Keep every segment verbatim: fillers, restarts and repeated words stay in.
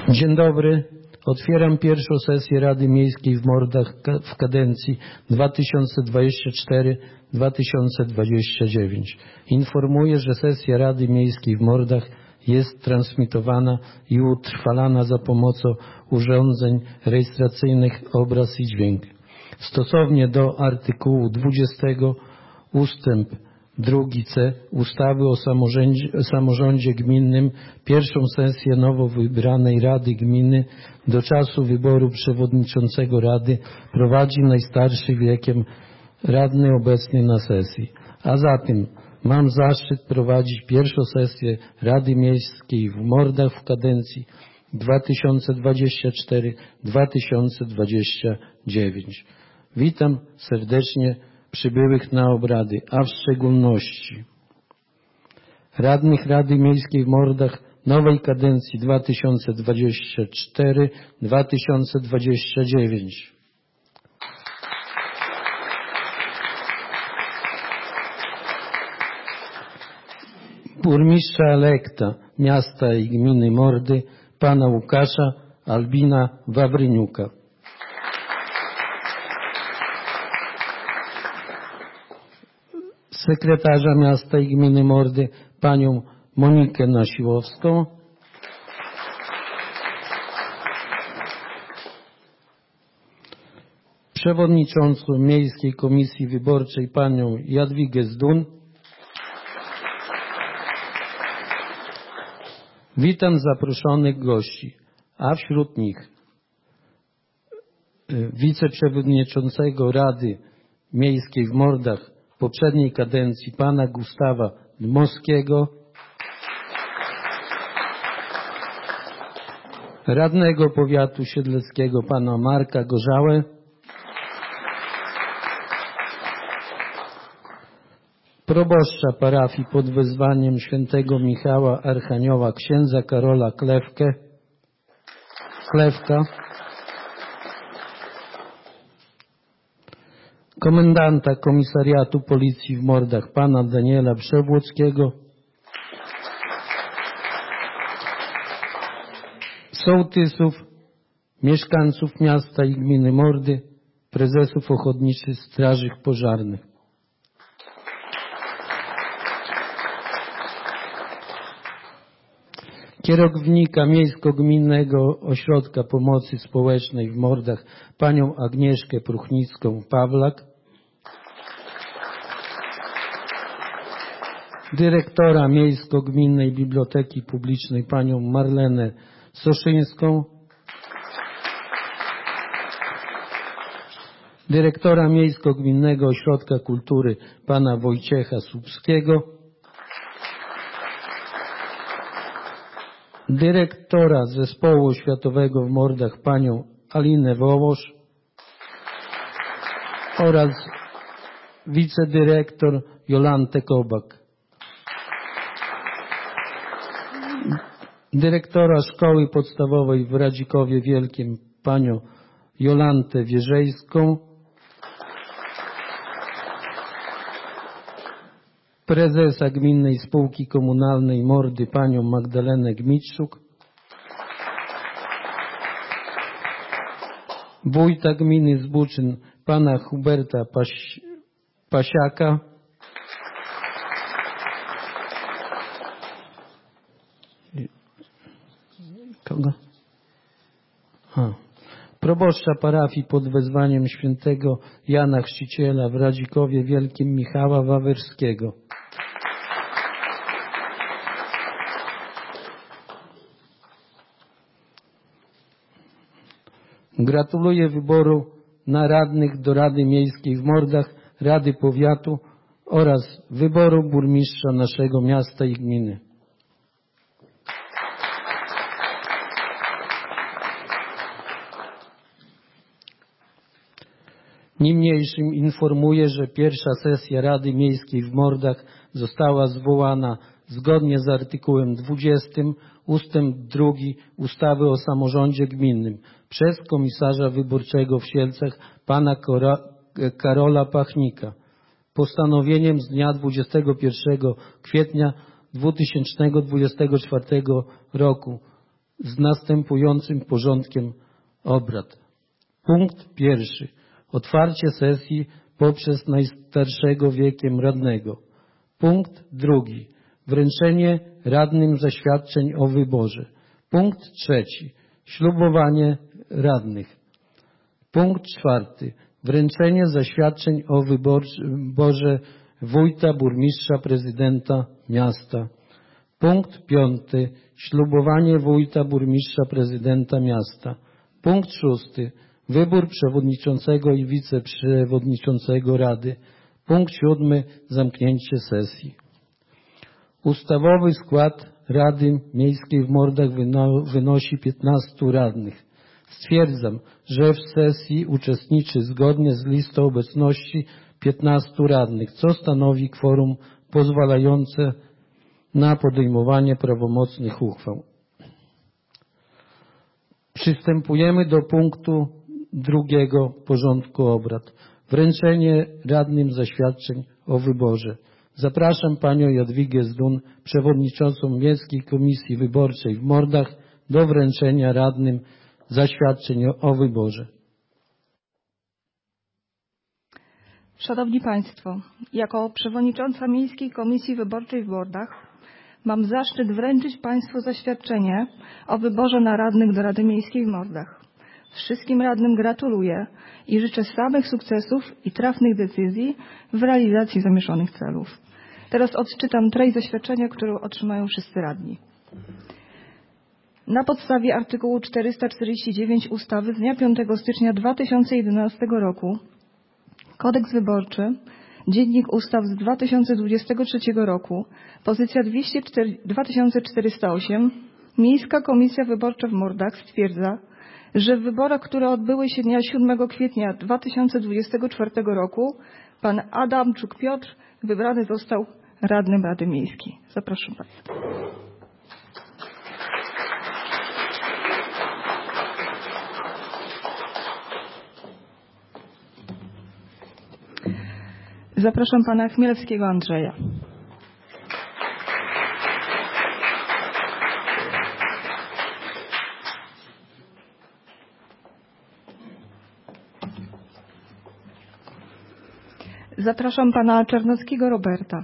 Dzień dobry. Otwieram pierwszą sesję Rady Miejskiej w Mordach w kadencji dwa tysiące dwudziestej czwartej do dwa tysiące dwudziestej dziewiątej. Informuję, że sesja Rady Miejskiej w Mordach jest transmitowana i utrwalana za pomocą urządzeń rejestracyjnych obraz i dźwięk. Stosownie do artykułu dwudziestego ustęp drugi C ustawy o samorządzie, samorządzie gminnym pierwszą sesję nowo wybranej Rady Gminy do czasu wyboru przewodniczącego Rady prowadzi najstarszy wiekiem radny obecny na sesji. A zatem mam zaszczyt prowadzić pierwszą sesję Rady Miejskiej w Mordach w kadencji dwa tysiące dwudziestej czwartej do dwa tysiące dwudziestej dziewiątej. Witam serdecznie przybyłych na obrady, a w szczególności radnych Rady Miejskiej w Mordach nowej kadencji dwa tysiące dwudziestej czwartej do dwa tysiące dwudziestej dziewiątej. Burmistrza elekta miasta i gminy Mordy, pana Łukasza Albina Wawryniuka. Sekretarza miasta i gminy Mordy, panią Monikę Nasiłowską. Przewodniczącą Miejskiej Komisji Wyborczej, panią Jadwigę Zdun. Witam zaproszonych gości, a wśród nich wiceprzewodniczącego Rady Miejskiej w Mordach poprzedniej kadencji pana Gustawa Dmowskiego, radnego powiatu siedleckiego pana Marka Gorzałę, proboszcza parafii pod wezwaniem świętego Michała Archanioła księdza Karola Klewkę, Klewka, komendanta Komisariatu Policji w Mordach pana Daniela Przewłockiego, sołtysów, mieszkańców miasta i gminy Mordy, prezesów ochotniczych straży pożarnych. Kierownika Miejsko-Gminnego Ośrodka Pomocy Społecznej w Mordach panią Agnieszkę Pruchnicką-Pawlak, dyrektora Miejsko-Gminnej Biblioteki Publicznej panią Marlenę Soszyńską, dyrektora Miejsko-Gminnego Ośrodka Kultury pana Wojciecha Słupskiego, dyrektora Zespołu Oświatowego w Mordach panią Alinę Wołosz oraz wicedyrektor Jolantę Kobak. Dyrektora Szkoły Podstawowej w Radzikowie Wielkim panią Jolantę Wierzejską, prezesa Gminnej Spółki Komunalnej Mordy panią Magdalenę Gmitszuk, wójta gminy Zbuczyn pana Huberta Paś, Pasiaka, kogo? A. Proboszcza parafii pod wezwaniem świętego Jana Chrzciciela w Radzikowie Wielkim Michała Wawerskiego. Gratuluję wyboru na radnych do Rady Miejskiej w Mordach, Rady Powiatu oraz wyboru burmistrza naszego miasta i gminy. Niemniejszym informuję, że pierwsza sesja Rady Miejskiej w Mordach została zwołana zgodnie z artykułem dwudziestym ustęp drugi ustawy o samorządzie gminnym przez komisarza wyborczego w Sielcach pana Karola Pachnika postanowieniem z dnia dwudziestego pierwszego kwietnia dwa tysiące dwudziestego czwartego roku z następującym porządkiem obrad. Punkt pierwszy. Otwarcie sesji poprzez najstarszego wiekiem radnego. Punkt drugi. Wręczenie radnym zaświadczeń o wyborze. Punkt trzeci. Ślubowanie radnych. Punkt czwarty. Wręczenie zaświadczeń o wyborze wójta, burmistrza, prezydenta miasta. Punkt piąty. Ślubowanie wójta, burmistrza, prezydenta miasta. Punkt szósty. Wybór przewodniczącego i wiceprzewodniczącego Rady. Punkt siódmy. Zamknięcie sesji. Ustawowy skład Rady Miejskiej w Mordach wynosi piętnastu radnych. Stwierdzam, że w sesji uczestniczy zgodnie z listą obecności piętnastu radnych, co stanowi kworum pozwalające na podejmowanie prawomocnych uchwał. Przystępujemy do punktu drugiego porządku obrad. Wręczenie radnym zaświadczeń o wyborze. Zapraszam panią Jadwigę Zdun, przewodniczącą Miejskiej Komisji Wyborczej w Mordach, do wręczenia radnym zaświadczeń o wyborze. Szanowni Państwo, jako przewodnicząca Miejskiej Komisji Wyborczej w Mordach mam zaszczyt wręczyć Państwu zaświadczenie o wyborze na radnych do Rady Miejskiej w Mordach. Wszystkim radnym gratuluję i życzę samych sukcesów i trafnych decyzji w realizacji zamierzonych celów. Teraz odczytam treść zaświadczenia, które otrzymają wszyscy radni. Na podstawie artykułu czterysta czterdzieści dziewięć ustawy z dnia piątego stycznia dwa tysiące jedenastego roku Kodeks Wyborczy, Dziennik Ustaw z dwa tysiące dwudziestego trzeciego roku, pozycja dwa tysiące czterysta osiem, Miejska Komisja Wyborcza w Mordach stwierdza, że w wyborach, które odbyły się dnia siódmego kwietnia dwa tysiące dwudziestego czwartego roku, pan Adamczuk Piotr wybrany został radnym Rady Miejskiej. Zapraszam Państwa. Zapraszam pana Chmielewskiego Andrzeja. Zapraszam pana Czarnockiego Roberta.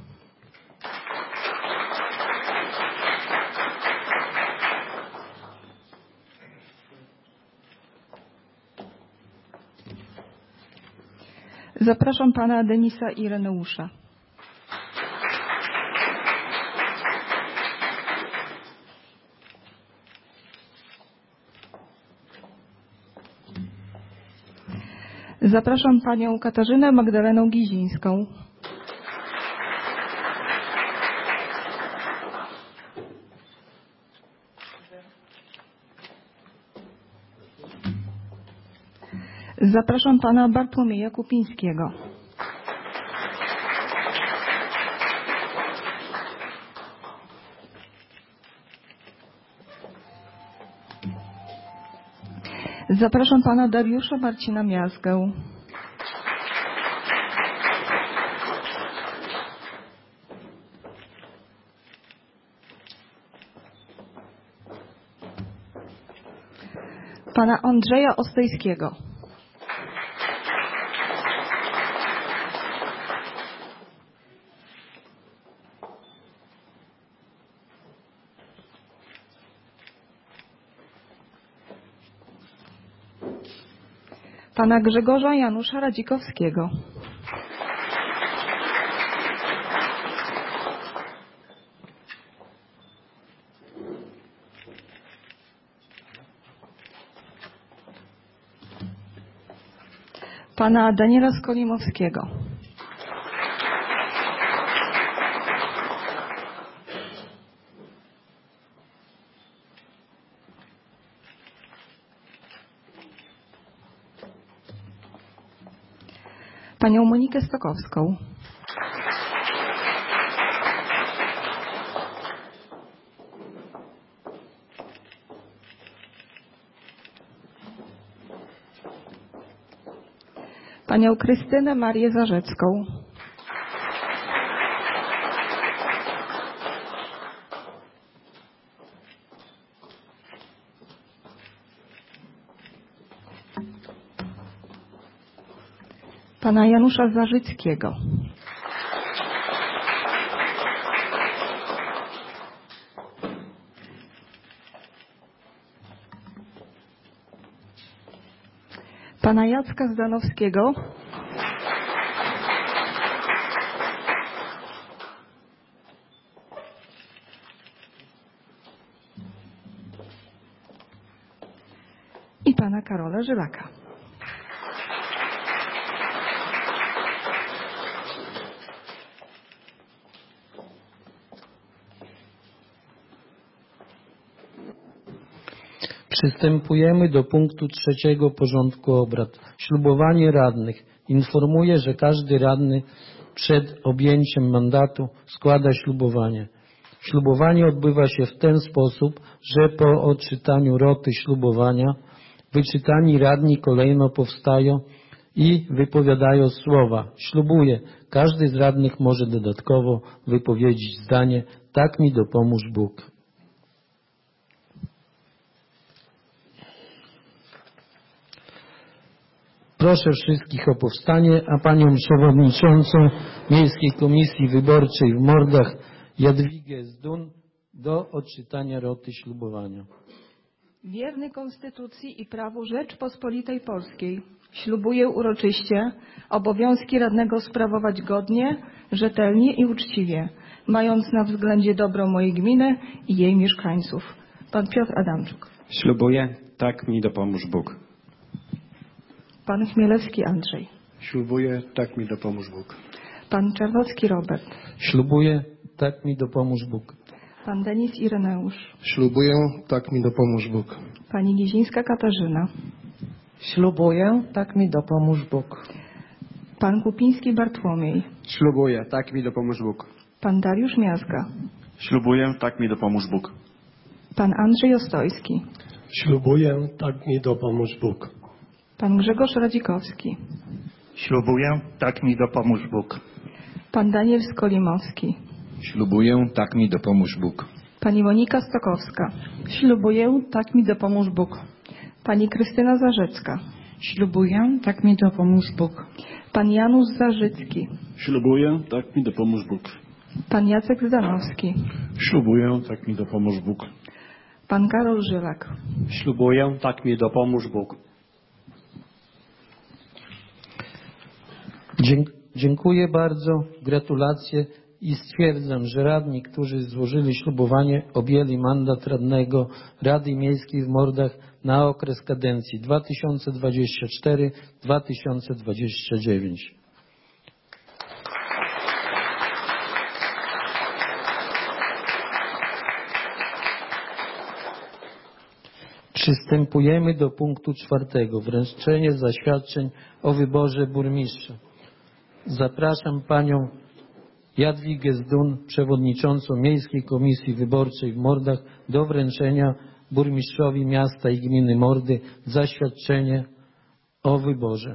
Zapraszam pana Denisa Ireneusza. Zapraszam panią Katarzynę Magdalenę Gizińską. Zapraszam pana Bartłomieja Kupińskiego. Zapraszam pana Dariusza Marcina Miazgę. Pana Andrzeja Ostejskiego. Pana Grzegorza Janusza Radzikowskiego. Pana Daniela Skolimowskiego. Panią Monikę Stokowską. Panią Krystynę Marię Zarzecką. Pana Janusza Zarzyckiego. Pana Jacka Zdanowskiego. I pana Karola Żylaka. Przystępujemy do punktu trzeciego porządku obrad. Ślubowanie radnych. Informuję, że każdy radny przed objęciem mandatu składa ślubowanie. Ślubowanie odbywa się w ten sposób, że po odczytaniu roty ślubowania wyczytani radni kolejno powstają i wypowiadają słowa. Ślubuję. Każdy z radnych może dodatkowo wypowiedzieć zdanie: tak mi dopomóż Bóg. Proszę wszystkich o powstanie, a panią przewodniczącą Miejskiej Komisji Wyborczej w Mordach Jadwigę Zdun do odczytania roty ślubowania. Wierny Konstytucji i prawu Rzeczpospolitej Polskiej ślubuję uroczyście obowiązki radnego sprawować godnie, rzetelnie i uczciwie, mając na względzie dobro mojej gminy i jej mieszkańców. Pan Piotr Adamczuk. Ślubuję, tak mi dopomóż Bóg. Pan Chmielewski Andrzej. Ślubuję, tak mi dopomóż Bóg. Pan Czerwocki Robert. Ślubuję, tak mi dopomóż Bóg. Pan Denis Ireneusz. Ślubuję, tak mi dopomóż Bóg. Pani Gizińska Katarzyna. Ślubuję, tak mi dopomóż Bóg. Pan Kupiński Bartłomiej. Ślubuję, tak mi dopomóż Bóg. Pan Dariusz Miazga. Ślubuję, tak mi dopomóż Bóg. Pan Andrzej Ostojski. Ślubuję, tak mi dopomóż Bóg. Pan Grzegorz Radzikowski. Ślubuję, tak mi dopomóż Bóg. Pan Daniel Skolimowski. Ślubuję, tak mi dopomóż Bóg. Pani Monika Stokowska. Ślubuję, tak mi dopomóż Bóg. Pani Krystyna Zarzecka. Ślubuję, tak mi dopomóż Bóg. Pan Janusz Zarzycki. Ślubuję, tak mi dopomóż Bóg. Pan Jacek Zdanowski. Ślubuję, tak mi dopomóż Bóg. Pan Karol Żylak. Ślubuję, tak mi dopomóż Bóg. Dziękuję bardzo, gratulacje i stwierdzam, że radni, którzy złożyli ślubowanie, objęli mandat radnego Rady Miejskiej w Mordach na okres kadencji dwa tysiące dwudziesty czwarty do dwa tysiące dwudziestego dziewiątego. Przystępujemy do punktu czwartego. Wręczenie zaświadczeń o wyborze burmistrza. Zapraszam panią Jadwigę Zdun, przewodniczącą Miejskiej Komisji Wyborczej w Mordach, do wręczenia burmistrzowi miasta i gminy Mordy zaświadczenie o wyborze.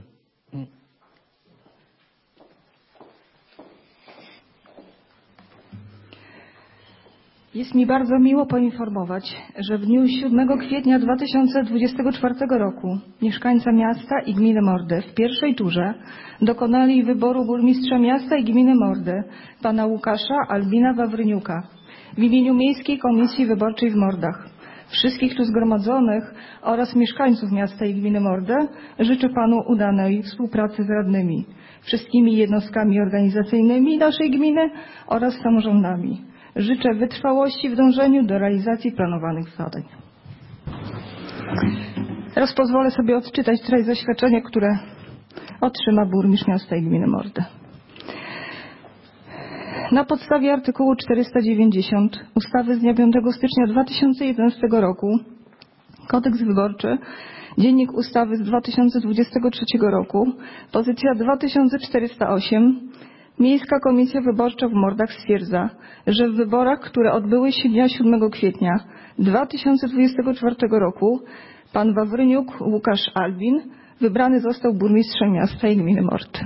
Jest mi bardzo miło poinformować, że w dniu siódmego kwietnia dwa tysiące dwudziestego czwartego roku mieszkańcy miasta i gminy Mordy w pierwszej turze dokonali wyboru burmistrza miasta i gminy Mordy, pana Łukasza Albina Wawryniuka, w imieniu Miejskiej Komisji Wyborczej w Mordach. Wszystkich tu zgromadzonych oraz mieszkańców miasta i gminy Mordy życzę panu udanej współpracy z radnymi, wszystkimi jednostkami organizacyjnymi naszej gminy oraz samorządami. Życzę wytrwałości w dążeniu do realizacji planowanych zadań. Teraz pozwolę sobie odczytać treść zaświadczenia, które otrzyma burmistrz miasta i gminy Mordy. Na podstawie artykułu czterysta dziewięćdziesiąt ustawy z dnia piątego stycznia dwa tysiące jedenastego roku Kodeks Wyborczy, Dziennik Ustawy z dwa tysiące dwudziestego trzeciego roku, pozycja dwa tysiące czterysta osiem, Miejska Komisja Wyborcza w Mordach stwierdza, że w wyborach, które odbyły się dnia siódmego kwietnia dwa tysiące dwudziestego czwartego roku, pan Wawryniuk Łukasz Albin wybrany został burmistrzem miasta i gminy Mordy.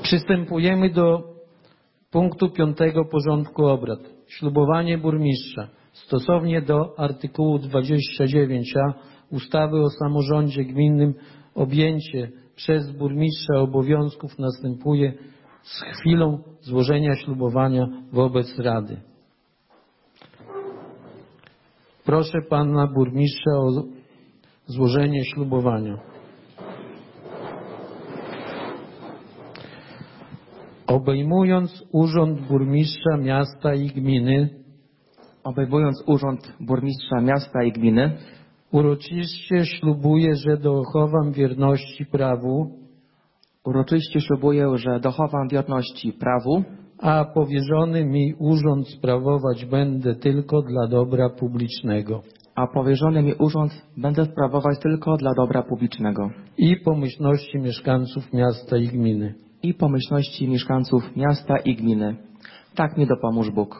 Przystępujemy do punktu piątego porządku obrad. Ślubowanie burmistrza. Stosownie do artykułu dwudziestego dziewiątego a ustawy o samorządzie gminnym objęcie przez burmistrza obowiązków następuje z chwilą złożenia ślubowania wobec Rady. Proszę pana burmistrza o złożenie ślubowania. Obejmując urząd burmistrza miasta i gminy, obejmując urząd burmistrza miasta i gminy, uroczyście ślubuję, że dochowam wierności prawu, uroczyście ślubuję, że dochowam wierności prawu, a powierzony mi urząd sprawować będę tylko dla dobra publicznego a powierzony mi urząd będę sprawować tylko dla dobra publicznego i pomyślności mieszkańców miasta i gminy. i pomyślności mieszkańców miasta i gminy. Tak mi dopomóż Bóg.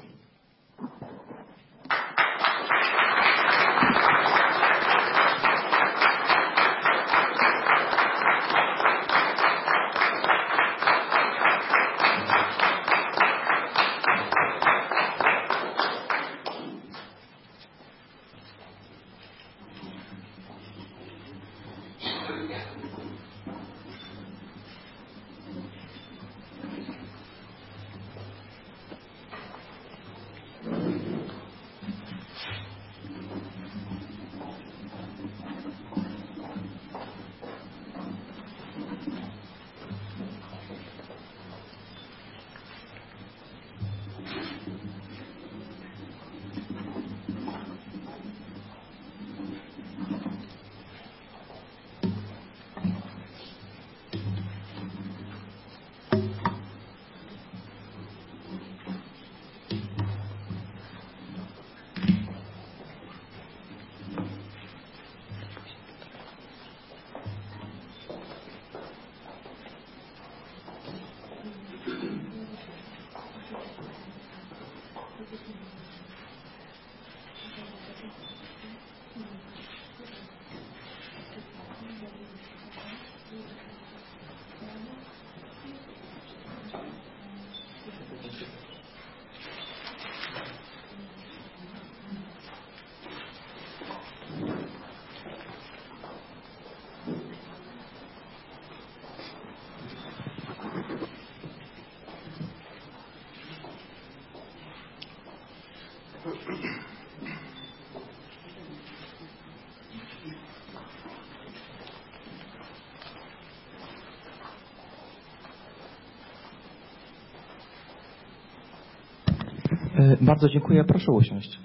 Bardzo dziękuję. Proszę usiąść.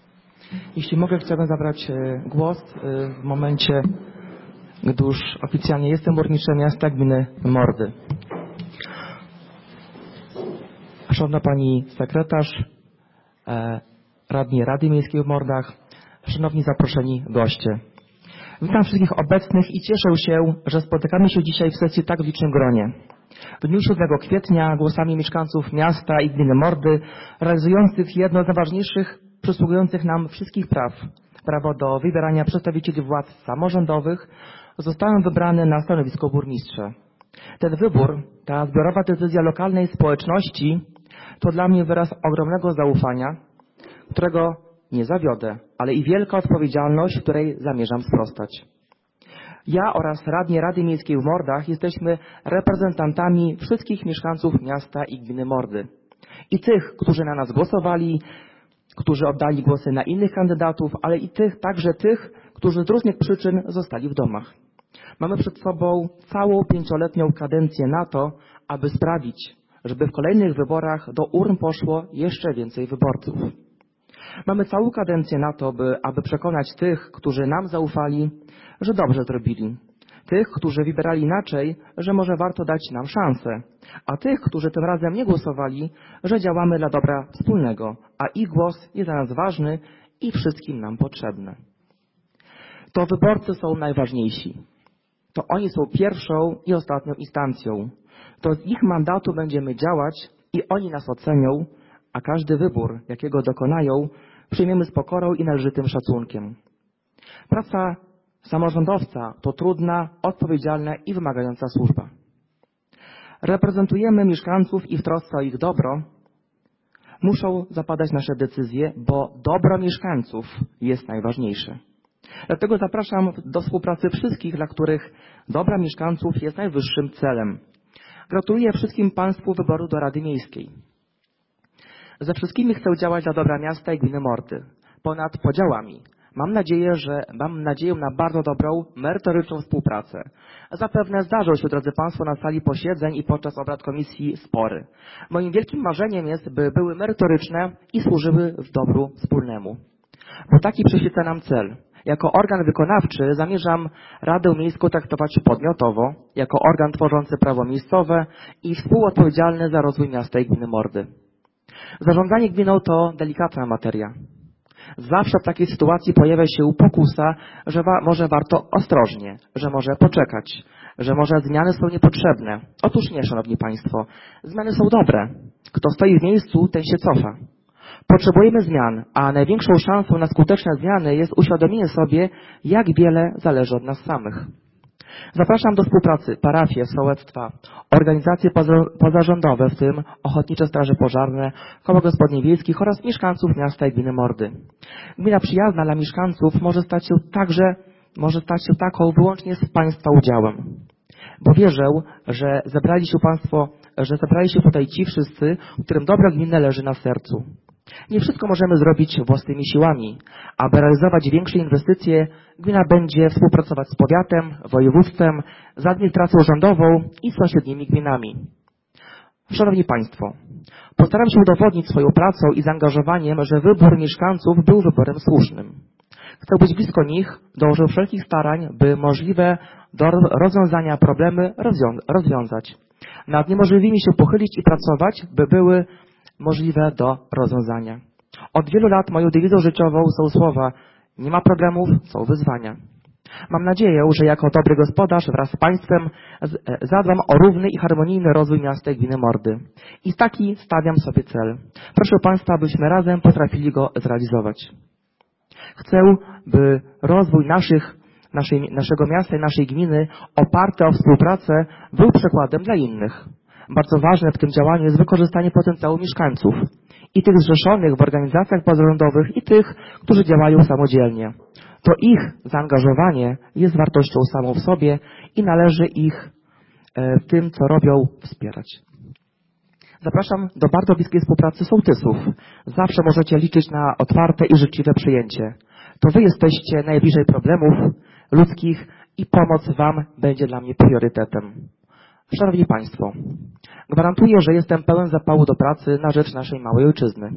Jeśli mogę, chciałbym zabrać głos w momencie, gdy już oficjalnie jestem burmistrzem miasta gminy Mordy. Szanowna Pani Sekretarz, radni Rady Miejskiej w Mordach, szanowni zaproszeni goście. Witam wszystkich obecnych i cieszę się, że spotykamy się dzisiaj w sesji tak w licznym gronie. W dniu siódmego kwietnia głosami mieszkańców miasta i gminy Mordy, realizujących jedno z najważniejszych przysługujących nam wszystkich praw, prawo do wybierania przedstawicieli władz samorządowych, zostałem wybrany na stanowisko burmistrza. Ten wybór, ta zbiorowa decyzja lokalnej społeczności to dla mnie wyraz ogromnego zaufania, którego nie zawiodę, ale i wielka odpowiedzialność, której zamierzam sprostać. Ja oraz radni Rady Miejskiej w Mordach jesteśmy reprezentantami wszystkich mieszkańców miasta i gminy Mordy. I tych, którzy na nas głosowali, którzy oddali głosy na innych kandydatów, ale i tych, także tych, którzy z różnych przyczyn zostali w domach. Mamy przed sobą całą pięcioletnią kadencję na to, aby sprawić, żeby w kolejnych wyborach do urn poszło jeszcze więcej wyborców. Mamy całą kadencję na to, by, aby przekonać tych, którzy nam zaufali, że dobrze zrobili. Tych, którzy wybierali inaczej, że może warto dać nam szansę. A tych, którzy tym razem nie głosowali, że działamy dla dobra wspólnego, a ich głos jest dla nas ważny i wszystkim nam potrzebny. To wyborcy są najważniejsi. To oni są pierwszą i ostatnią instancją. To z ich mandatu będziemy działać i oni nas ocenią, a każdy wybór, jakiego dokonają, przyjmiemy z pokorą i należytym szacunkiem. Praca samorządowca to trudna, odpowiedzialna i wymagająca służba. reprezentujemy mieszkańców i w trosce o ich dobro muszą zapadać nasze decyzje, bo dobro mieszkańców jest najważniejsze. Dlatego zapraszam do współpracy wszystkich, dla których dobra mieszkańców jest najwyższym celem. Gratuluję wszystkim Państwu wyboru do Rady Miejskiej. Ze wszystkimi chcę działać dla dobra miasta i gminy Mordy, ponad podziałami. Mam nadzieję, że mam nadzieję na bardzo dobrą, merytoryczną współpracę. Zapewne zdarzą się, drodzy Państwo, na sali posiedzeń i podczas obrad komisji spory. Moim wielkim marzeniem jest, by były merytoryczne i służyły w dobru wspólnemu. Bo taki przyświeca nam cel. Jako organ wykonawczy zamierzam Radę Miejską traktować podmiotowo, jako organ tworzący prawo miejscowe i współodpowiedzialny za rozwój miasta i gminy Mordy. Zarządzanie gminą to delikatna materia. Zawsze w takiej sytuacji pojawia się pokusa, że wa- może warto ostrożnie, że może poczekać, że może zmiany są niepotrzebne. Otóż nie, Szanowni Państwo, zmiany są dobre. Kto stoi w miejscu, ten się cofa. Potrzebujemy zmian, a największą szansą na skuteczne zmiany jest uświadomienie sobie, jak wiele zależy od nas samych. Zapraszam do współpracy parafie, sołectwa, organizacje pozarządowe, w tym Ochotnicze Straże Pożarne, Koła Gospodyń Wiejskich oraz mieszkańców miasta i gminy Mordy. Gmina przyjazna dla mieszkańców może stać się także, może stać się taką wyłącznie z Państwa udziałem. Bo wierzę, że zebrali się Państwo, że zebrali się tutaj ci wszyscy, którym dobro gminy leży na sercu. Nie wszystko możemy zrobić własnymi siłami. Aby realizować większe inwestycje, gmina będzie współpracować z powiatem, województwem, z administracją rządową i sąsiednimi gminami. Szanowni Państwo, postaram się udowodnić swoją pracą i zaangażowaniem, że wybór mieszkańców był wyborem słusznym. Chcę być blisko nich, dążę wszelkich starań, by możliwe do rozwiązania problemy rozwią- rozwiązać. Nad niemożliwymi się pochylić i pracować, by były możliwe do rozwiązania. Od wielu lat moją dewizą życiową są słowa: nie ma problemów, są wyzwania. Mam nadzieję, że jako dobry gospodarz wraz z Państwem zadbam o równy i harmonijny rozwój miasta i gminy Mordy. I taki stawiam sobie cel. Proszę Państwa, abyśmy razem potrafili go zrealizować. Chcę, by rozwój naszych, naszej, naszego miasta i naszej gminy oparty o współpracę był przykładem dla innych. Bardzo ważne w tym działaniu jest wykorzystanie potencjału mieszkańców. I tych zrzeszonych w organizacjach pozarządowych, i tych, którzy działają samodzielnie. To ich zaangażowanie jest wartością samą w sobie i należy ich w tym, co robią, wspierać. Zapraszam do bardzo bliskiej współpracy sołtysów. Zawsze możecie liczyć na otwarte i życzliwe przyjęcie. To Wy jesteście najbliżej problemów ludzkich i pomoc Wam będzie dla mnie priorytetem. Szanowni Państwo, gwarantuję, że jestem pełen zapału do pracy na rzecz naszej małej ojczyzny.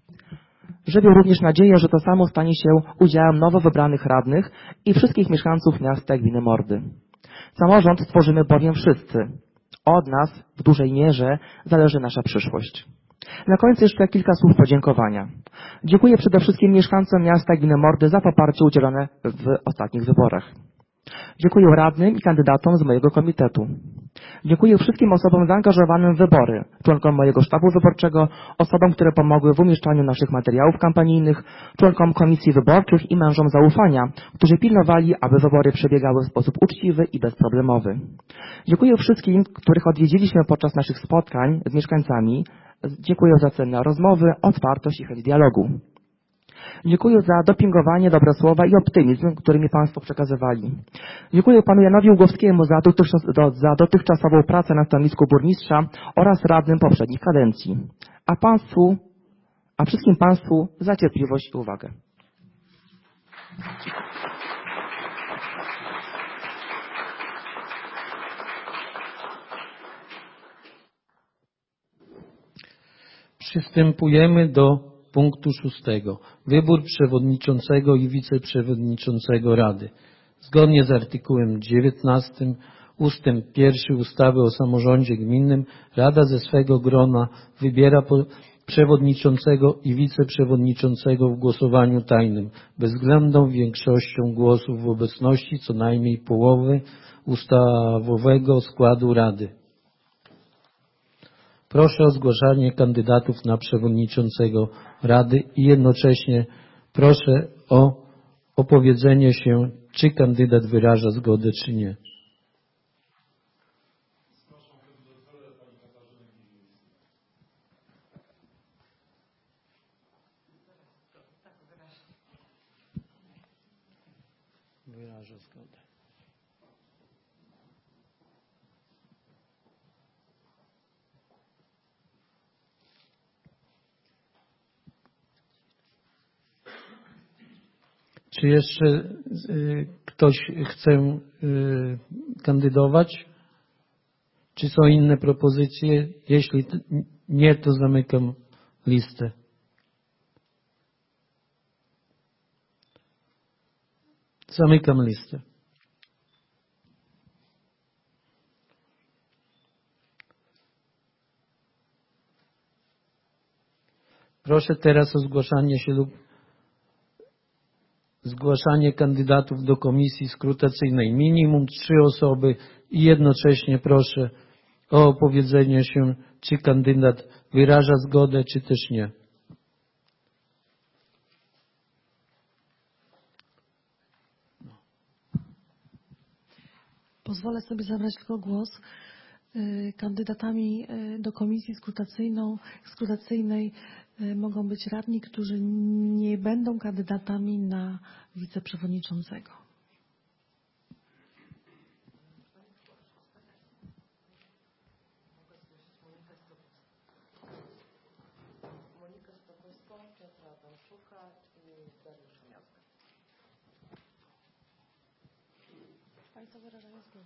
Żywię również nadzieję, że to samo stanie się udziałem nowo wybranych radnych i wszystkich mieszkańców miasta i gminy Mordy. Samorząd tworzymy bowiem wszyscy. Od nas w dużej mierze zależy nasza przyszłość. Na końcu jeszcze kilka słów podziękowania. Dziękuję przede wszystkim mieszkańcom miasta i gminy Mordy za poparcie udzielone w ostatnich wyborach. Dziękuję radnym i kandydatom z mojego komitetu. Dziękuję wszystkim osobom zaangażowanym w wybory, członkom mojego sztabu wyborczego, osobom, które pomogły w umieszczaniu naszych materiałów kampanijnych, członkom komisji wyborczych i mężom zaufania, którzy pilnowali, aby wybory przebiegały w sposób uczciwy i bezproblemowy. Dziękuję wszystkim, których odwiedziliśmy podczas naszych spotkań z mieszkańcami. Dziękuję za cenne rozmowy, otwartość i chęć dialogu. Dziękuję za dopingowanie, dobre słowa i optymizm, który mi Państwo przekazywali. Dziękuję Panu Janowi Ługowskiemu za, dotychczas, do, za dotychczasową pracę na stanowisku burmistrza oraz radnym poprzednich kadencji. A Państwu, a wszystkim Państwu za cierpliwość i uwagę. Przystępujemy do punktu szóstego. Wybór przewodniczącego i wiceprzewodniczącego Rady. Zgodnie z artykułem dziewiętnastym ustęp pierwszy ustawy o samorządzie gminnym Rada ze swego grona wybiera przewodniczącego i wiceprzewodniczącego w głosowaniu tajnym, bezwzględną większością głosów w obecności co najmniej połowy ustawowego składu Rady. Proszę o zgłaszanie kandydatów na przewodniczącego Rady i jednocześnie proszę o opowiedzenie się, czy kandydat wyraża zgodę, czy nie. wyraża zgodę. Czy jeszcze y, ktoś chce y, kandydować? Czy są inne propozycje? Jeśli nie, to zamykam listę. Zamykam listę. Proszę teraz o zgłaszanie się lub zgłaszanie kandydatów do komisji skrutacyjnej. Minimum trzy osoby i jednocześnie proszę o opowiedzenie się, czy kandydat wyraża zgodę, czy też nie. Pozwolę sobie zabrać tylko głos. Kandydatami do komisji skrutacyjną, skrutacyjnej mogą być radni, którzy nie będą kandydatami na wiceprzewodniczącego. Państwo wyrażają zgodę.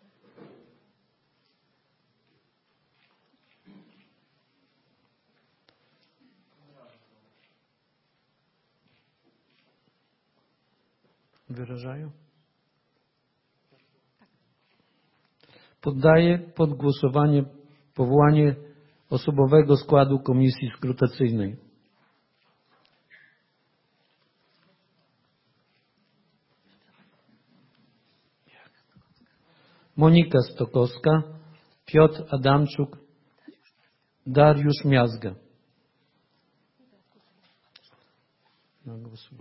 Wyrażają? Poddaję pod głosowanie powołanie osobowego składu komisji skrutacyjnej. Monika Stokowska, Piotr Adamczuk, Dariusz Miazga. No, głosuję.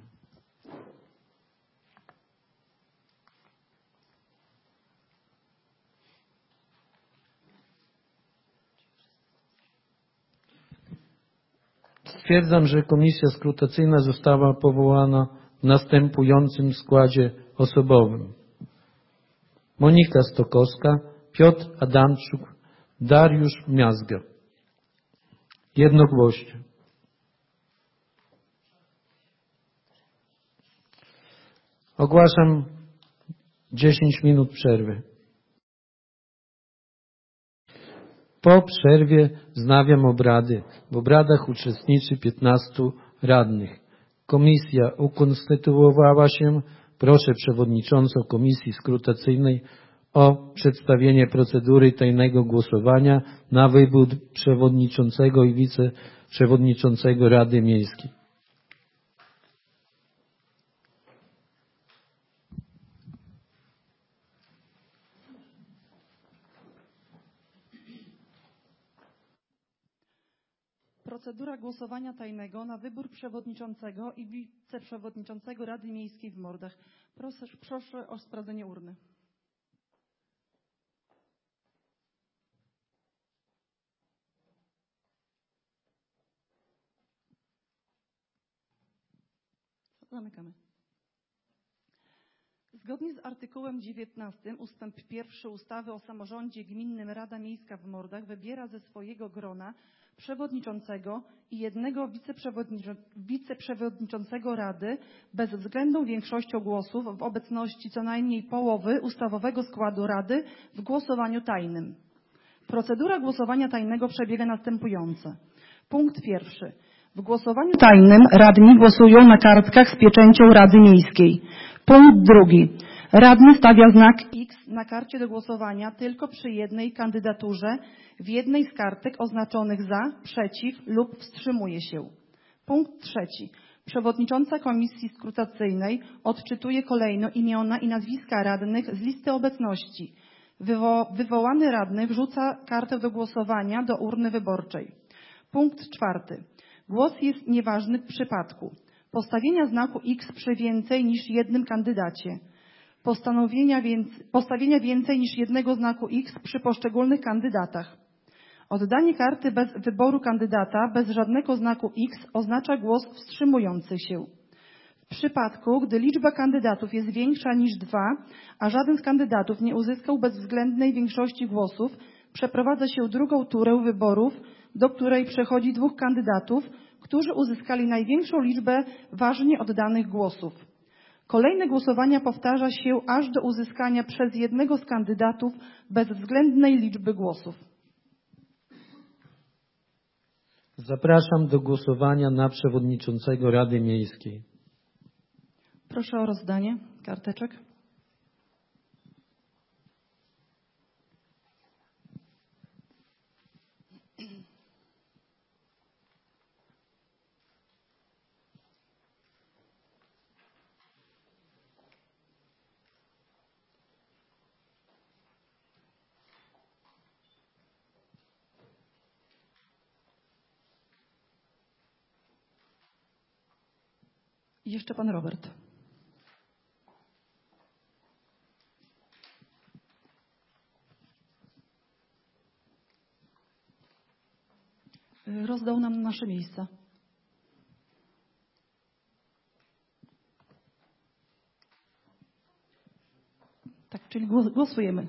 Stwierdzam, że komisja skrutacyjna została powołana w następującym składzie osobowym. Monika Stokowska, Piotr Adamczuk, Dariusz Miazga. Jednogłośnie. Ogłaszam dziesięć minut przerwy. Po przerwie wznawiam obrady. W obradach uczestniczy piętnastu radnych. Komisja ukonstytuowała się. Proszę przewodniczącą komisji skrutacyjnej o przedstawienie procedury tajnego głosowania na wybór przewodniczącego i wiceprzewodniczącego Rady Miejskiej. Procedura głosowania tajnego na wybór przewodniczącego i wiceprzewodniczącego Rady Miejskiej w Mordach. Proszę, proszę o sprawdzenie urny. Zamykamy. Zgodnie z artykułem dziewiętnastym ustęp pierwszy ustawy o samorządzie gminnym Rada Miejska w Mordach wybiera ze swojego grona przewodniczącego i jednego wiceprzewodniczącego Rady bezwzględną większością głosów w obecności co najmniej połowy ustawowego składu Rady w głosowaniu tajnym. Procedura głosowania tajnego przebiega następująco. Punkt pierwszy. W głosowaniu tajnym radni głosują na kartkach z pieczęcią Rady Miejskiej. Punkt drugi. Radny stawia znak X na karcie do głosowania tylko przy jednej kandydaturze w jednej z kartek oznaczonych za, przeciw lub wstrzymuje się. Punkt trzeci. Przewodnicząca komisji skrutacyjnej odczytuje kolejno imiona i nazwiska radnych z listy obecności. Wywo- wywołany radny wrzuca kartę do głosowania do urny wyborczej. Punkt czwarty. Głos jest nieważny w przypadku postawienia znaku X przy więcej niż jednym kandydacie, postanowienia więc, postawienia więcej niż jednego znaku X przy poszczególnych kandydatach. Oddanie karty bez wyboru kandydata bez żadnego znaku X oznacza głos wstrzymujący się. W W przypadku, gdy liczba kandydatów jest większa niż dwa, a żaden z kandydatów nie uzyskał bezwzględnej większości głosów, przeprowadza się drugą turę wyborów, do której przechodzi dwóch kandydatów, którzy uzyskali największą liczbę ważnie oddanych głosów. Kolejne głosowania powtarza się aż do uzyskania przez jednego z kandydatów bezwzględnej liczby głosów. Zapraszam do głosowania na przewodniczącego Rady Miejskiej. Proszę o rozdanie karteczek. I jeszcze pan Robert. Rozdał nam nasze miejsca. Tak, czyli głosujemy.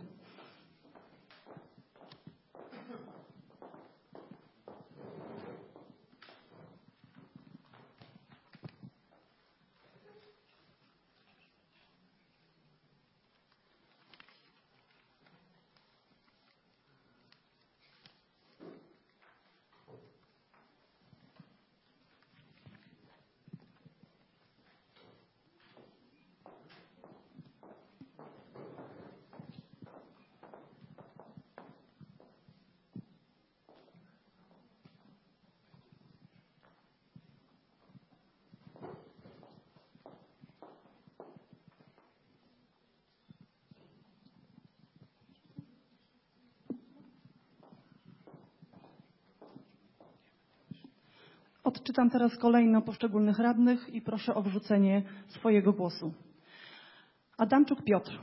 Odczytam teraz kolejno poszczególnych radnych i proszę o wrzucenie swojego głosu. Adamczuk Piotr.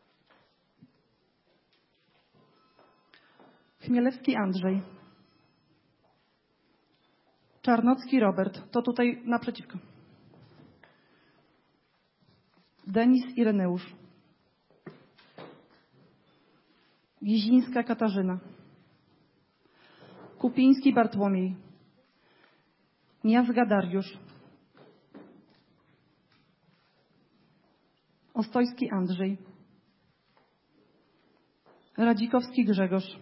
Chmielewski Andrzej. Czarnocki Robert. To tutaj naprzeciwko. Denis Ireneusz. Gizińska Katarzyna. Kupiński Bartłomiej. Miazga Dariusz. Ostojski Andrzej. Radzikowski Grzegorz.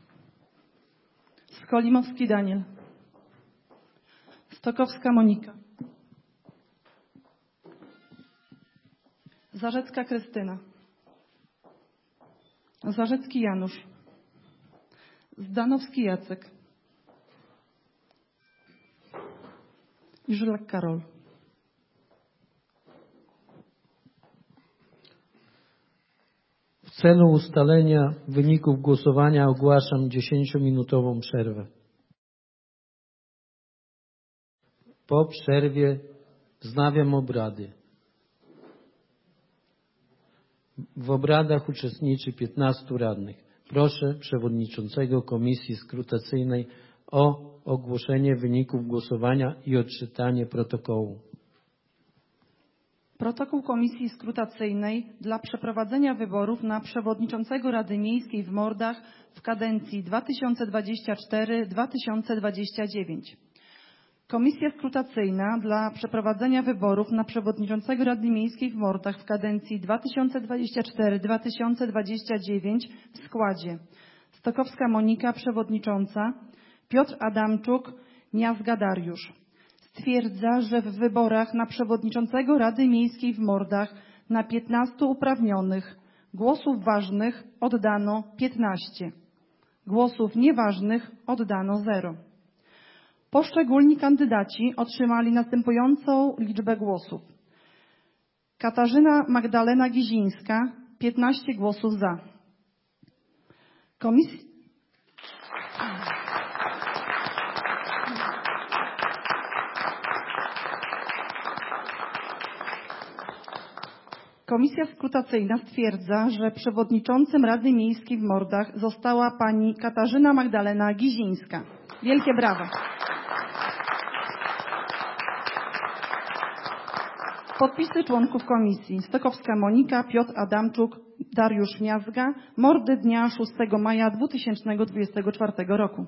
Skolimowski Daniel. Stokowska Monika. Zarzecka Krystyna. Zarzecki Janusz. Zdanowski Jacek. I Żylak Karol. W celu ustalenia wyników głosowania ogłaszam dziesięciominutową przerwę. Po przerwie wznawiam obrady. W obradach uczestniczy piętnastu radnych. Proszę przewodniczącego Komisji Skrutacyjnej o ogłoszenie wyników głosowania i odczytanie protokołu. Protokół Komisji Skrutacyjnej dla przeprowadzenia wyborów na przewodniczącego Rady Miejskiej w Mordach w kadencji dwa tysiące dwudziestej czwartej do dwa tysiące dwudziestej dziewiątej. Komisja Skrutacyjna dla przeprowadzenia wyborów na przewodniczącego Rady Miejskiej w Mordach w kadencji dwa tysiące dwudziestej czwartej do dwa tysiące dwudziestej dziewiątej w składzie: Stokowska Monika, przewodnicząca, Piotr Adamczuk, Miazga Dariusz. Stwierdza, że w wyborach na przewodniczącego Rady Miejskiej w Mordach na piętnastu uprawnionych głosów ważnych oddano piętnaście. Głosów nieważnych oddano zero. Poszczególni kandydaci otrzymali następującą liczbę głosów. Katarzyna Magdalena Gizińska piętnaście głosów za. Komisja Komisja Skrutacyjna stwierdza, że przewodniczącym Rady Miejskiej w Mordach została pani Katarzyna Magdalena Gizińska. Wielkie brawa. Podpisy członków komisji: Stokowska Monika, Piotr Adamczuk, Dariusz Miazga. Mordy dnia szóstego maja dwa tysiące dwudziestego czwartego roku.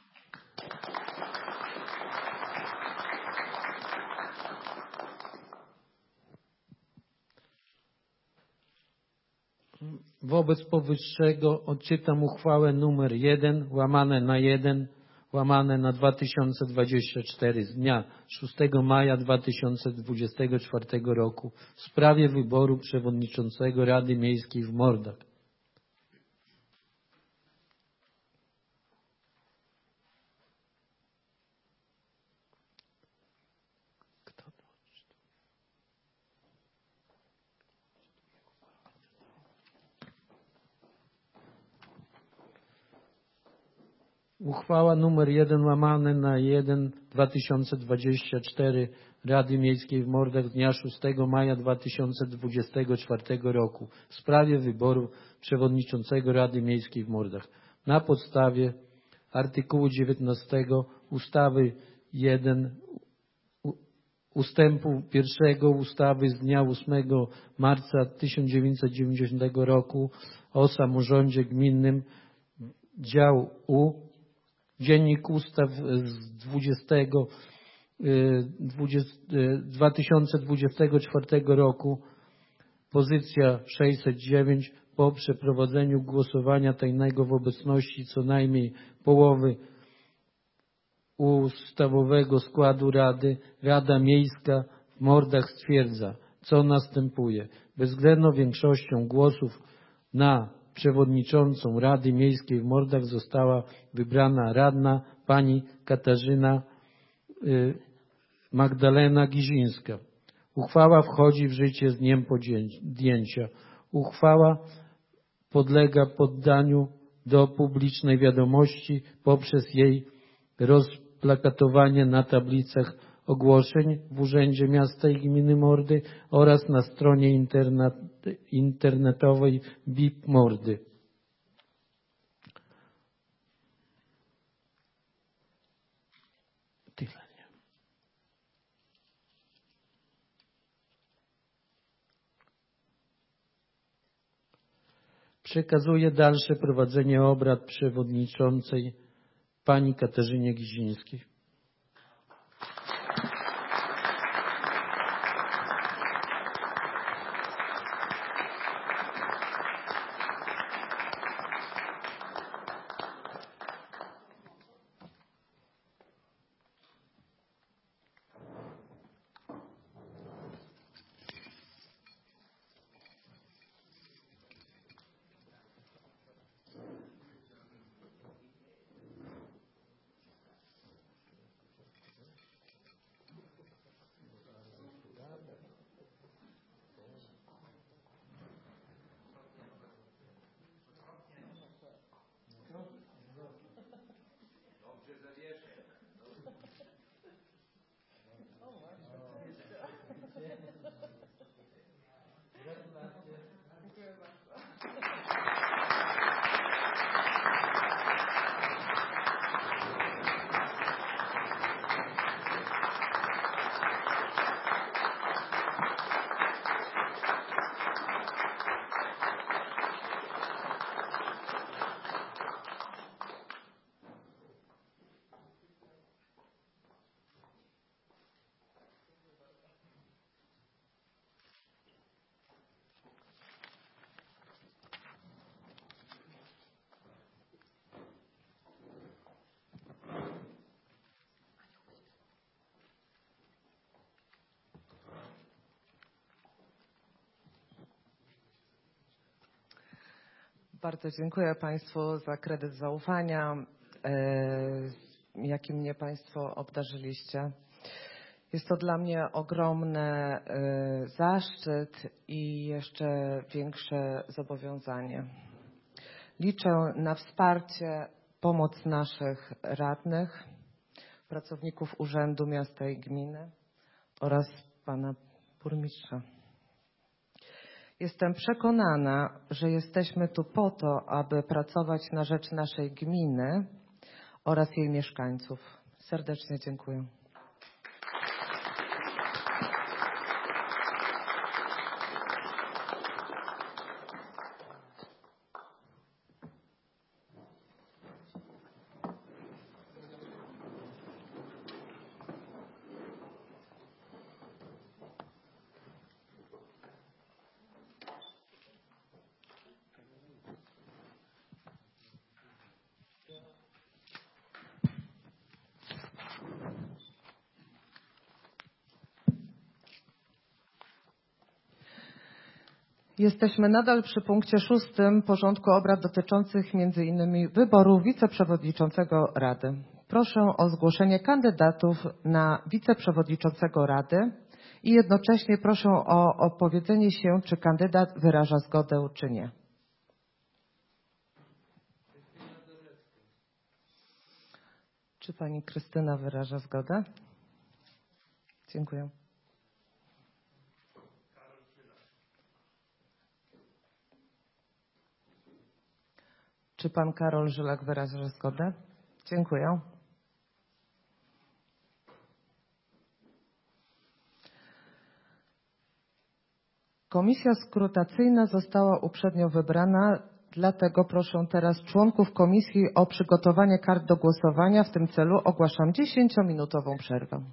Wobec powyższego odczytam uchwałę numer jeden łamane na jeden łamane na dwa tysiące dwudziesty czwarty z dnia szóstego maja dwa tysiące dwudziestego czwartego roku w sprawie wyboru przewodniczącego Rady Miejskiej w Mordach. Uchwała numer jeden łamane na jeden dwa tysiące dwudziesty czwarty Rady Miejskiej w Mordach z dnia szóstego maja dwa tysiące dwudziestego czwartego roku w sprawie wyboru przewodniczącego Rady Miejskiej w Mordach. Na podstawie artykułu dziewiętnastego ustawy jeden ustępu pierwszego ustawy z dnia ósmego marca tysiąc dziewięćset dziewięćdziesiątego roku o samorządzie gminnym, dział U, Dziennik Ustaw z dwudziestego dwa tysiące dwudziestego czwartego roku, pozycja sześćset dziewięć, po przeprowadzeniu głosowania tajnego w obecności co najmniej połowy ustawowego składu Rady, Rada Miejska w Mordach stwierdza, co następuje. Bezwzględną większością głosów na przewodniczącą Rady Miejskiej w Mordach została wybrana radna pani Katarzyna Magdalena Gizińska. Uchwała wchodzi w życie z dniem podjęcia. Uchwała podlega poddaniu do publicznej wiadomości poprzez jej rozplakatowanie na tablicach ogłoszeń w Urzędzie Miasta i Gminy Mordy oraz na stronie internet, internetowej B I P Mordy. Tyle. Nie? Przekazuję dalsze prowadzenie obrad przewodniczącej pani Katarzynie Gizińskiej. Bardzo dziękuję Państwu za kredyt zaufania, jakim mnie Państwo obdarzyliście. Jest to dla mnie ogromny zaszczyt i jeszcze większe zobowiązanie. Liczę na wsparcie, pomoc naszych radnych, pracowników Urzędu Miasta i Gminy oraz Pana Burmistrza. Jestem przekonana, że jesteśmy tu po to, aby pracować na rzecz naszej gminy oraz jej mieszkańców. Serdecznie dziękuję. Jesteśmy nadal przy punkcie szóstym porządku obrad dotyczących między innymi wyboru wiceprzewodniczącego Rady. Proszę o zgłoszenie kandydatów na wiceprzewodniczącego Rady i jednocześnie proszę o opowiedzenie się, czy kandydat wyraża zgodę, czy nie. Czy pani Krystyna wyraża zgodę? Dziękuję. Czy pan Karol Żylak wyraża zgodę? Dziękuję. Komisja skrutacyjna została uprzednio wybrana, dlatego proszę teraz członków komisji o przygotowanie kart do głosowania. W tym celu ogłaszam dziesięciominutową przerwę.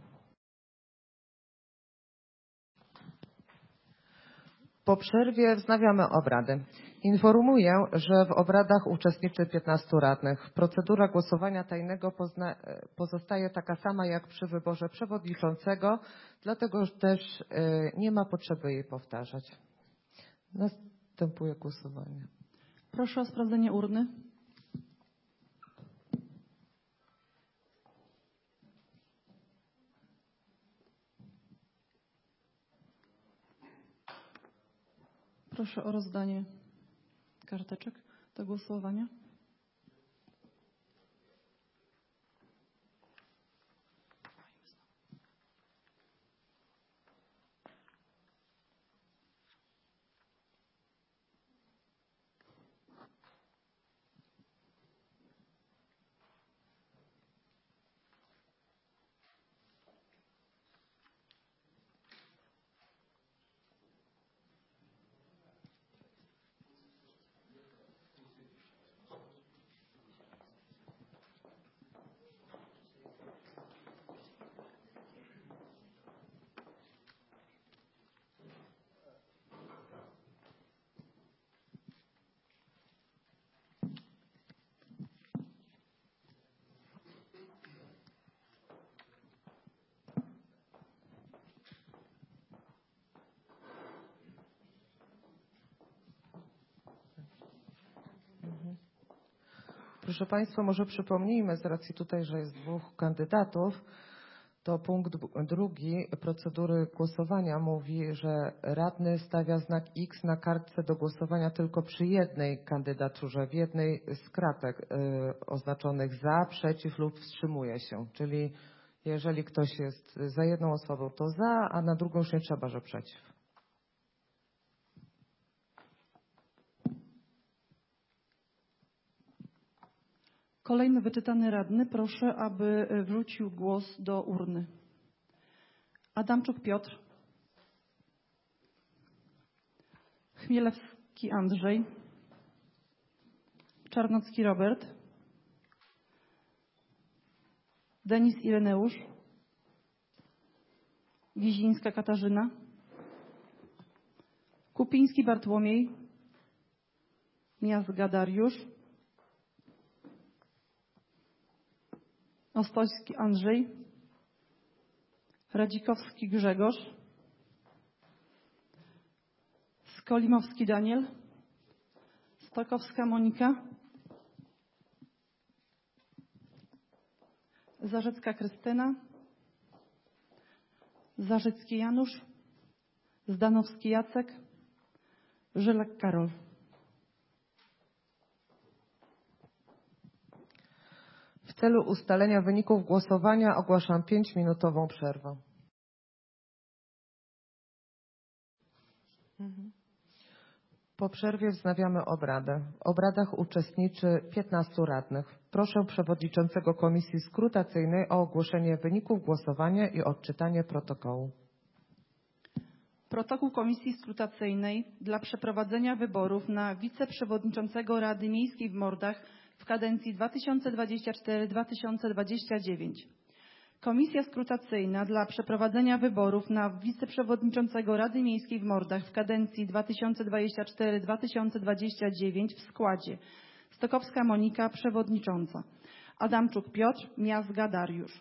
Po przerwie wznawiamy obrady. Informuję, że w obradach uczestniczy piętnastu radnych. Procedura głosowania tajnego pozna, pozostaje taka sama jak przy wyborze przewodniczącego, dlatego też nie ma potrzeby jej powtarzać. Następuje głosowanie. Proszę o sprawdzenie urny. Proszę o rozdanie karteczek do głosowania. Proszę Państwa, może przypomnijmy, z racji tutaj, że jest dwóch kandydatów, to punkt drugi procedury głosowania mówi, że radny stawia znak X na kartce do głosowania tylko przy jednej kandydaturze, w jednej z kratek y, oznaczonych za, przeciw lub wstrzymuje się. Czyli jeżeli ktoś jest za jedną osobą, to za, a na drugą już nie trzeba, że przeciw. Kolejny wyczytany radny, proszę, aby wrzucił głos do urny. Adamczuk Piotr. Chmielewski Andrzej. Czarnocki Robert. Denis Ireneusz. Gizińska Katarzyna. Kupiński Bartłomiej. Miazga Dariusz. Ostoński Andrzej. Radzikowski Grzegorz. Skolimowski Daniel. Stokowska Monika. Zarzecka Krystyna. Zarzycki Janusz. Zdanowski Jacek. Żylak Karol. W celu ustalenia wyników głosowania ogłaszam pięciominutową przerwę. Po przerwie wznawiamy obradę. W obradach uczestniczy piętnastu radnych. Proszę przewodniczącego Komisji Skrutacyjnej o ogłoszenie wyników głosowania i odczytanie protokołu. Protokół Komisji Skrutacyjnej dla przeprowadzenia wyborów na wiceprzewodniczącego Rady Miejskiej w Mordach w kadencji dwa tysiące dwudziestej czwartej do dwa tysiące dwudziestej dziewiątej. Komisja Skrutacyjna dla przeprowadzenia wyborów na wiceprzewodniczącego Rady Miejskiej w Mordach w kadencji dwa tysiące dwudziestej czwartej do dwa tysiące dwudziestej dziewiątej w składzie: Stokowska Monika, przewodnicząca; Adamczuk Piotr, Miazga Dariusz.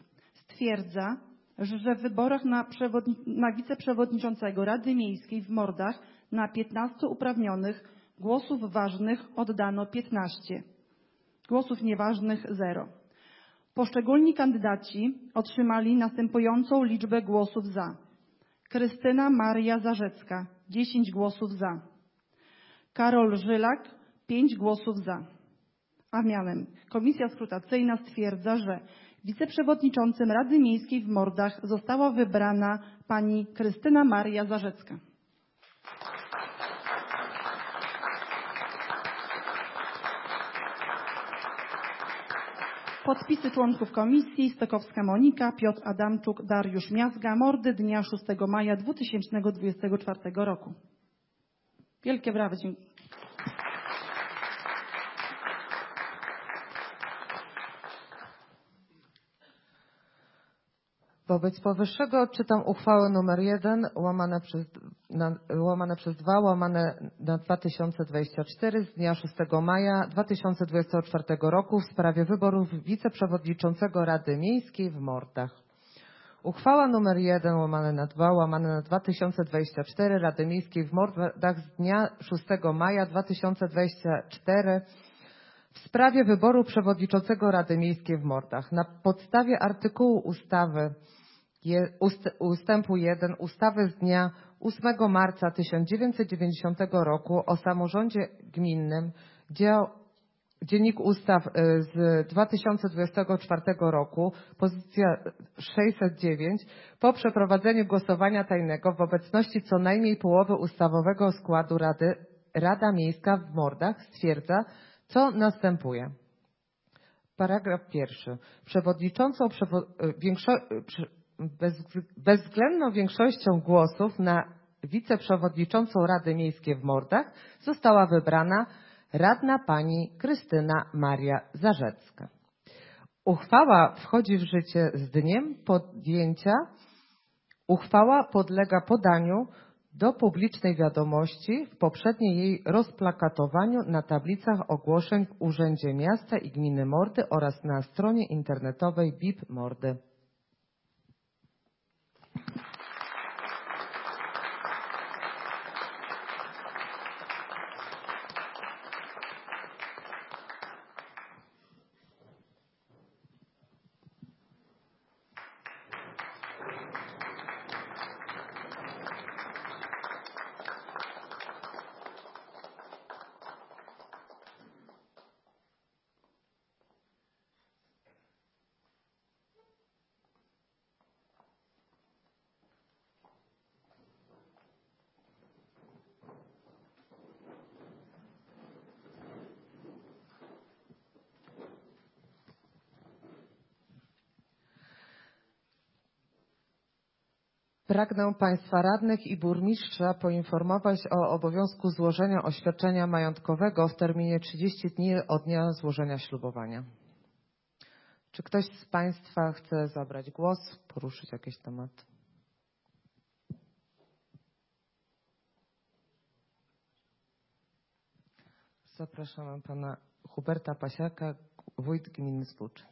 Stwierdza, że w wyborach na, na wiceprzewodniczącego Rady Miejskiej w Mordach Na piętnastu uprawnionych głosów ważnych oddano piętnaście. Głosów nieważnych zero. Poszczególni kandydaci otrzymali następującą liczbę głosów za. Krystyna Maria Zarzecka dziesięć głosów za. Karol Żylak pięć głosów za. A mianem Komisja Skrutacyjna stwierdza, że wiceprzewodniczącym Rady Miejskiej w Mordach została wybrana pani Krystyna Maria Zarzecka. Podpisy członków komisji: Stokowska Monika, Piotr Adamczuk, Dariusz Miazga. Mordy dnia szóstego maja dwa tysiące dwudziestego czwartego roku. Wielkie brawa. Dziękuję. Wobec powyższego odczytam uchwałę numer jeden łamane przez, na, łamane przez dwa łamane na dwa tysiące dwadzieścia cztery z dnia szóstego maja dwa tysiące dwudziestego czwartego roku w sprawie wyborów wiceprzewodniczącego Rady Miejskiej w Mordach. Uchwała numer jeden łamane na dwa łamane na dwa tysiące dwadzieścia cztery Rady Miejskiej w Mordach z dnia szóstego maja dwa tysiące dwudziestego czwartego w sprawie wyboru przewodniczącego Rady Miejskiej w Mordach. Na podstawie artykułu ustawy ustępu jeden ustawy z dnia ósmego marca tysiąc dziewięćset dziewięćdziesiątego roku o samorządzie gminnym, Dziennik Ustaw z dwa tysiące dwudziestego czwartego roku, pozycja sześćset dziewięć, po przeprowadzeniu głosowania tajnego w obecności co najmniej połowy ustawowego składu Rady, Rada Miejska w Mordach stwierdza, co następuje. Paragraf pierwszy. Przewodniczącą przewo większo bez bezwzględną większością głosów na wiceprzewodniczącą Rady Miejskiej w Mordach została wybrana radna pani Krystyna Maria Zarzecka. Uchwała wchodzi w życie z dniem podjęcia. Uchwała podlega podaniu do publicznej wiadomości w poprzedniej jej rozplakatowaniu na tablicach ogłoszeń w Urzędzie Miasta i Gminy Mordy oraz na stronie internetowej B I P Mordy. Pragnę Państwa radnych i burmistrza poinformować o obowiązku złożenia oświadczenia majątkowego w terminie trzydziestu dni od dnia złożenia ślubowania. Czy ktoś z Państwa chce zabrać głos, poruszyć jakiś temat? Zapraszamy Pana Huberta Pasiaka, wójt gminy Zbóczyn.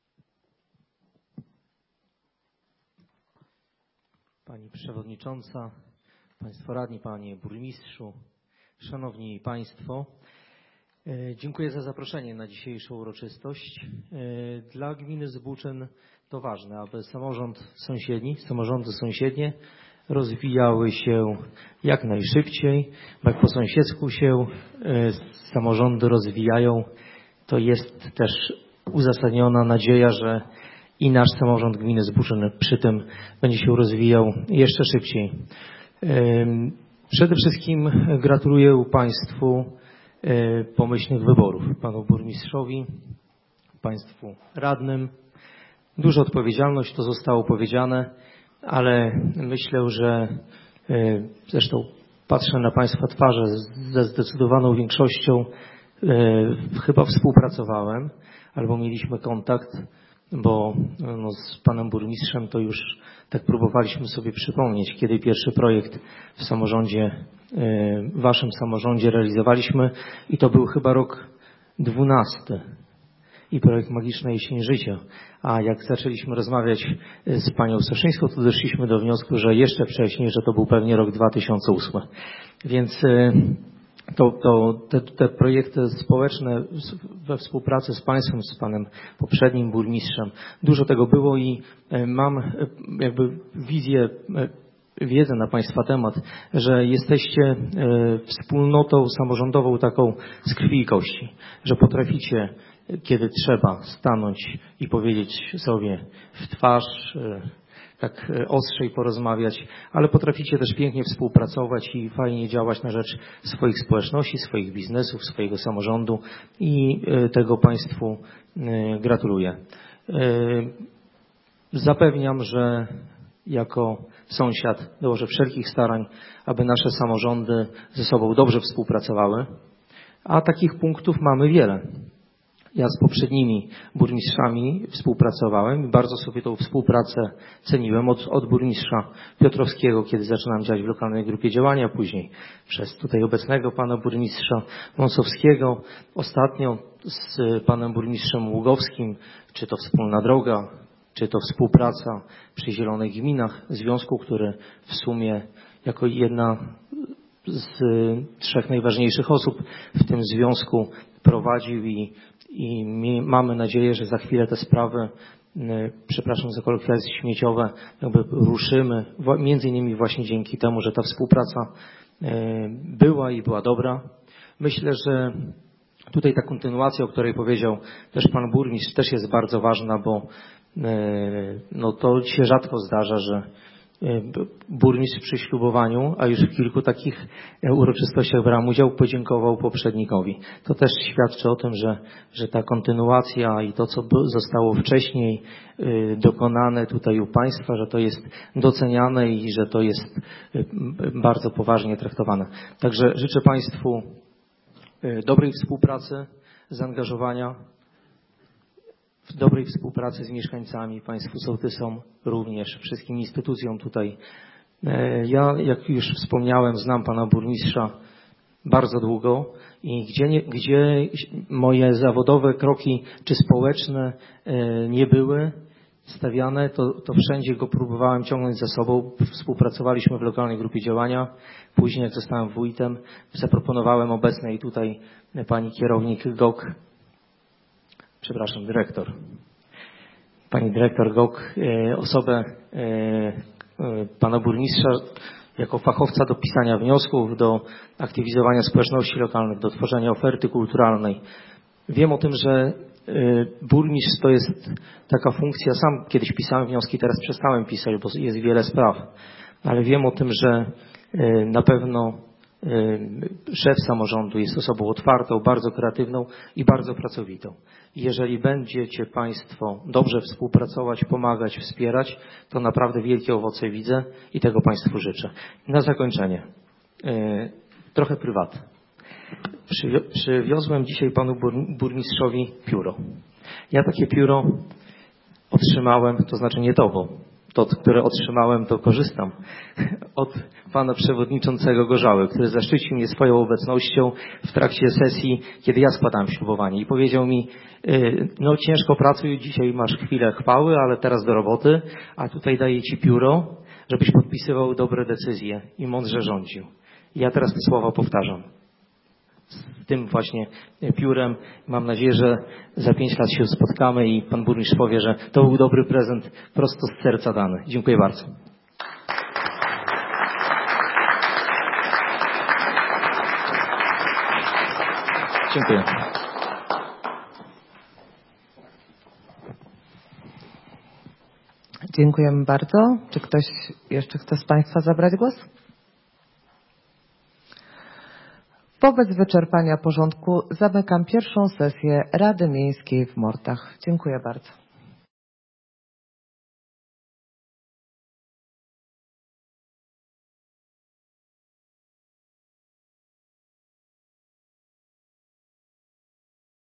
Pani Przewodnicząca, Państwo Radni, Panie Burmistrzu, Szanowni Państwo, dziękuję za zaproszenie na dzisiejszą uroczystość. Dla gminy Zbóczyn to ważne, aby samorząd sąsiedni, samorządy sąsiednie rozwijały się jak najszybciej, bo jak po sąsiedzku się samorządy rozwijają, to jest też uzasadniona nadzieja, że i nasz samorząd gminy Zbóczyn przy tym będzie się rozwijał jeszcze szybciej. Przede wszystkim gratuluję Państwu pomyślnych wyborów, Panu Burmistrzowi, Państwu radnym. Duża odpowiedzialność, to zostało powiedziane, ale myślę, że zresztą patrzę na Państwa twarze, ze zdecydowaną większością chyba współpracowałem albo mieliśmy kontakt, bo no, z Panem Burmistrzem to już tak próbowaliśmy sobie przypomnieć, kiedy pierwszy projekt w samorządzie, w Waszym samorządzie realizowaliśmy i to był chyba rok dwunasty. i projekt Magiczna Jesień Życia. A jak zaczęliśmy rozmawiać z panią Soszyńską, to doszliśmy do wniosku, że jeszcze wcześniej, że to był pewnie rok dwa tysiące ósmy. Więc to, to te, te projekty społeczne we współpracy z państwem, z panem poprzednim burmistrzem, dużo tego było i mam jakby wizję, wiedzę na państwa temat, że jesteście wspólnotą samorządową taką z krwi i kości, że potraficie, kiedy trzeba, stanąć i powiedzieć sobie w twarz, tak ostrzej porozmawiać, ale potraficie też pięknie współpracować i fajnie działać na rzecz swoich społeczności, swoich biznesów, swojego samorządu i tego państwu gratuluję. Zapewniam, że jako sąsiad dołożę wszelkich starań, aby nasze samorządy ze sobą dobrze współpracowały, a takich punktów mamy wiele. Ja z poprzednimi burmistrzami współpracowałem i bardzo sobie tą współpracę ceniłem od, od burmistrza Piotrowskiego, kiedy zaczynałem działać w lokalnej grupie działania, później przez tutaj obecnego pana burmistrza Wąsowskiego, ostatnio z panem burmistrzem Ługowskim, czy to wspólna droga, czy to współpraca przy Zielonych Gminach, związku, który w sumie jako jedna z trzech najważniejszych osób w tym związku prowadził i, i mamy nadzieję, że za chwilę te sprawy, przepraszam za kolokwializm, śmieciowe, jakby ruszymy, między innymi właśnie dzięki temu, że ta współpraca była i była dobra. Myślę, że tutaj ta kontynuacja, o której powiedział też pan burmistrz, też jest bardzo ważna, bo no to się rzadko zdarza, że burmistrz przy ślubowaniu, a już w kilku takich uroczystościach brałem udział, podziękował poprzednikowi. To też świadczy o tym, że, że ta kontynuacja i to, co zostało wcześniej dokonane tutaj u państwa, że to jest doceniane i że to jest bardzo poważnie traktowane. Także życzę państwu dobrej współpracy, zaangażowania, w dobrej współpracy z mieszkańcami, państwu sołtysom również, wszystkim instytucjom tutaj. Ja, jak już wspomniałem, znam pana burmistrza bardzo długo i gdzie, nie, gdzie moje zawodowe kroki czy społeczne nie były stawiane, to, to wszędzie go próbowałem ciągnąć za sobą. Współpracowaliśmy w lokalnej grupie działania. Później, jak zostałem wójtem, zaproponowałem obecnej tutaj pani kierownik Gok, przepraszam, dyrektor. Pani dyrektor Gok, osobę pana burmistrza jako fachowca do pisania wniosków, do aktywizowania społeczności lokalnych, do tworzenia oferty kulturalnej. Wiem o tym, że burmistrz to jest taka funkcja, sam kiedyś pisałem wnioski, teraz przestałem pisać, bo jest wiele spraw, ale wiem o tym, że na pewno szef samorządu jest osobą otwartą, bardzo kreatywną i bardzo pracowitą. Jeżeli będziecie państwo dobrze współpracować, pomagać, wspierać, to naprawdę wielkie owoce widzę i tego państwu życzę. Na zakończenie, trochę prywatne. Przywiozłem dzisiaj panu burmistrzowi pióro. Ja takie pióro otrzymałem, to znaczy nie to, bo to, które otrzymałem, to korzystam od pana przewodniczącego Gorzały, który zaszczycił mnie swoją obecnością w trakcie sesji, kiedy ja składałem ślubowanie i powiedział mi, no ciężko pracuj, dzisiaj masz chwilę chwały, ale teraz do roboty, a tutaj daję ci pióro, żebyś podpisywał dobre decyzje i mądrze rządził. I ja teraz te słowa powtarzam. Z tym właśnie piórem. Mam nadzieję, że za pięć lat się spotkamy i pan burmistrz powie, że to był dobry prezent prosto z serca dany. Dziękuję bardzo. Dziękuję. Dziękujemy bardzo. Czy ktoś jeszcze chce z państwa zabrać głos? Wobec wyczerpania porządku zamykam pierwszą sesję Rady Miejskiej w Mordach. Dziękuję bardzo.